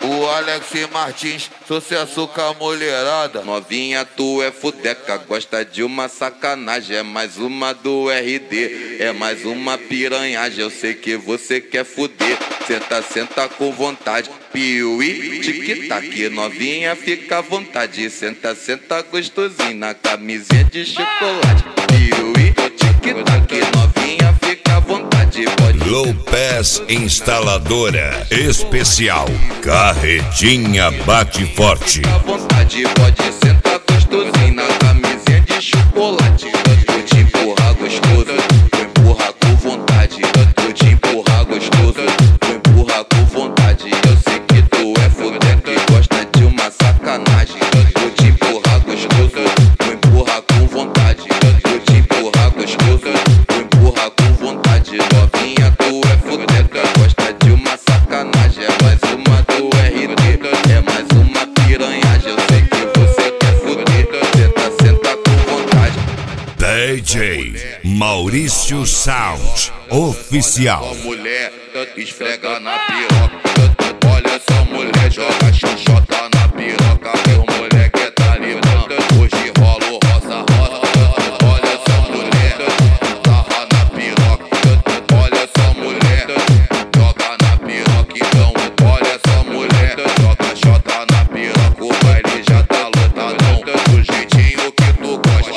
O Alex Martins, sucesso com a mulherada. Novinha, tu é fudeca, gosta de uma sacanagem. É mais uma do RD, é mais uma piranhagem. Eu sei que você quer fuder, senta, senta com vontade. Piuí, tic-tac, novinha, fica à vontade. Senta, senta gostosinho na camisinha de chocolate. Piuí, tic-tac, novinha, fica à vontade. Pode... Low Pass Instaladora Especial Carretinha Bate Forte. Fica à vontade, pode sentar gostosinho na camisinha de chocolate. Vou te empurrar gostoso, vou empurrar com vontade. Vou te empurrar gostoso, vou empurrar com vontade. Eu sei que tu é fudeca e gosta de uma sacanagem. Vou te empurrar gostoso, vou empurrar com vontade. Vou te empurrar gostoso, vou empurrar com vontade. Novinha, tu é fudeca, gosta de uma sacanagem. É mais uma do RD, é mais uma piranhagem. Eu sei que você quer fuder, senta, senta com vontade. DJ Maurício Sound Oficial. Mulher, esfrega na piroca. Olha só, mulher, joga xoxota na piroca. Meu moleque é talibã, hoje rola o rosa rosa. Olha só, mulher, sarra na piroca. Olha só, mulher, joga na piroca. Então, olha só, mulher, joga xota na piroca. O baile já tá lotadão, do jeitinho que tu gosta.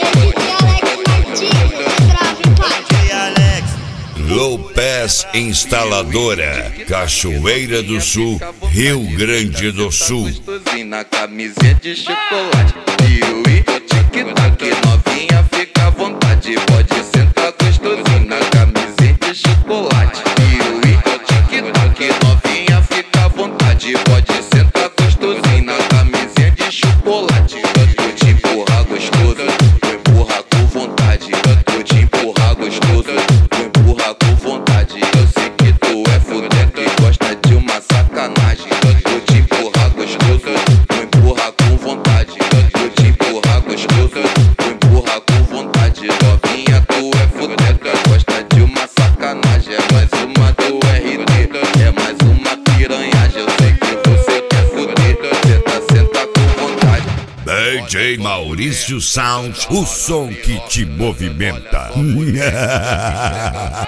Low Pass Instaladora Cachoeira do Sul, Rio Grande do Sul. Na camisinha de chocolate. Piuí, tic-tac, novinha, fica à vontade. Pode sentar gostosinho na camisinha de chocolate. Piuí, tic-tac, novinha, fica à vontade. Pode sentar gostosinho na camisinha de chocolate. Vou te empurrar gostoso, vou empurrar com vontade. Vou te empurrar gostoso, vou empurrar com vontade. Eu sei que tu é fudeca e gosta de uma sacanagem. Vou te empurrar gostoso, vou empurrar com vontade. Vou te empurrar gostoso, vou empurrar com vontade. Novinha, tu é fudeca, gosta de uma sacanagem. É mais uma do RD, é mais uma piranhagem. Eu sei que você quer fuder, senta, senta com vontade. DJ Maurício Sound, o som que te movimenta.